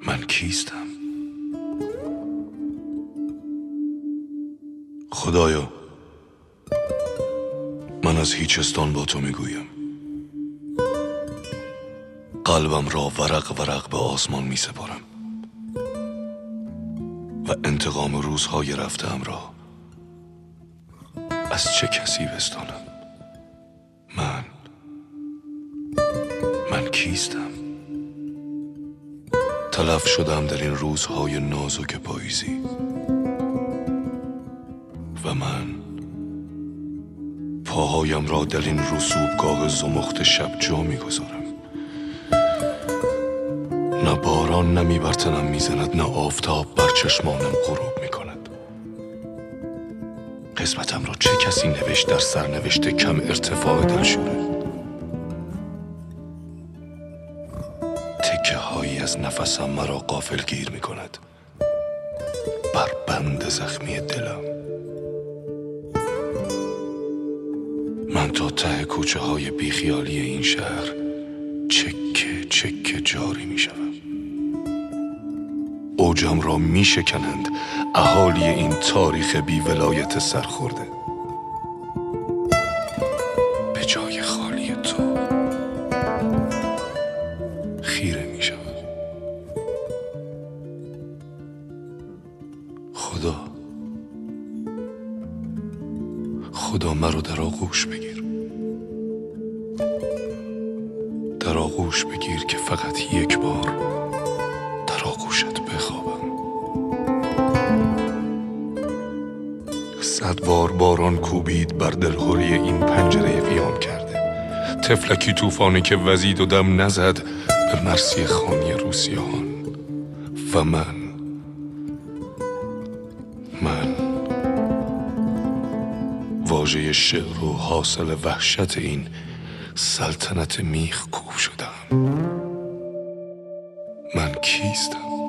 من کیستم؟ خدایا، من از هیچستان با تو میگویم. قلبم را ورق ورق به آسمان می سپارم و انتقام روزهای رفته‌ام را از چه کسی بستانم؟ من کیستم؟ تلف شدم در این روزهای نازک پاییزی و من پاهایم را در این رسوبگاه زمخت شب جا می‌گذارم. نه باران نمی بر تنم می‌زند، نه آفتاب بر چشمانم غروب می‌کند. قسمتم را چه کسی نوشت در سرنوشت کم ارتفاع دلشوره؟ تکه هایی از نفسم مرا غافلگیر می‌کند بر بند زخمی دلم. من تا ته کوچه های بیخیالی این شهر چکه چکه جاری می شدم. اوجم را می شکنند اهالی این تاریخ بی ولایت سرخورده. به جای خالی تو خیره می شدم. خدا مرا در آغوش بگیر، در آغوش بگیر که فقط یک بار در آغوشت بخوابم. 100 بار باران کوبید بر دلهوری این پنجره قیام کرده. طفلکی طوفانی که وزید و دم نزد به مرسی خانی روسیان. و من واژه شعر و حاصل وحشت این سلطنت میخ کوب شدم. من کیستم؟